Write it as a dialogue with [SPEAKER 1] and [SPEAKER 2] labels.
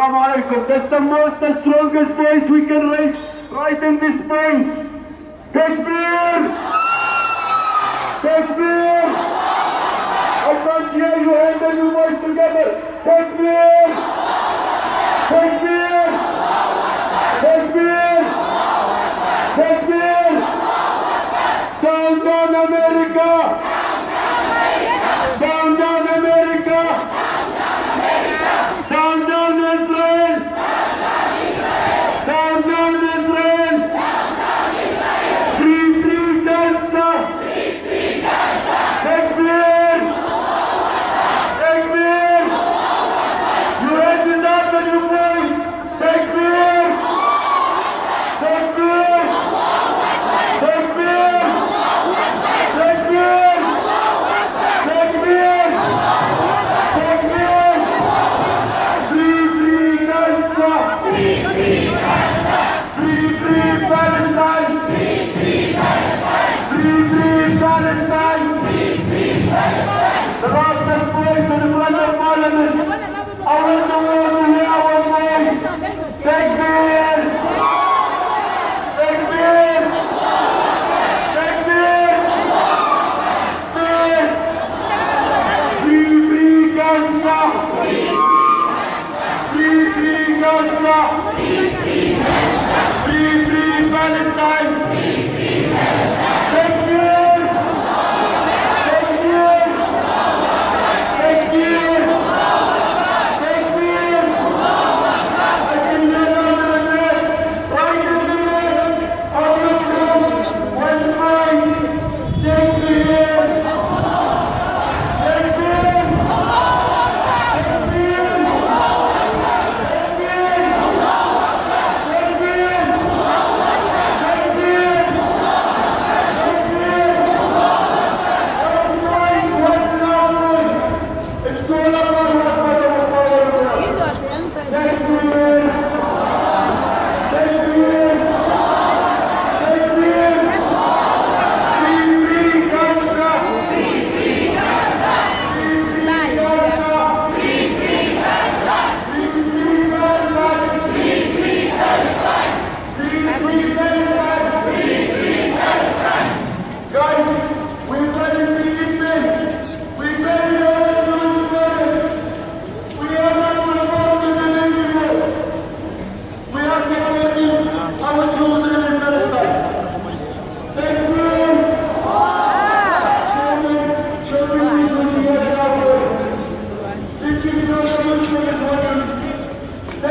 [SPEAKER 1] Assalamu alaikum. That's the most, the strongest voice we can raise right in this point. Takbir! Takbir! I can't hear you, hand and your voice together. Takbir! Takbir! Takbir! Takbir! Down, down America! Down, down America! Down, down Israel! Down, down Israel! Free, free Gaza! Takbir! Takbir! Your head is up and your voice! Takbir! Takbir! Takbir! Takbir! Takbir! Takbir! Free, free Gaza! Free, free Gaza! Free, free Palestine!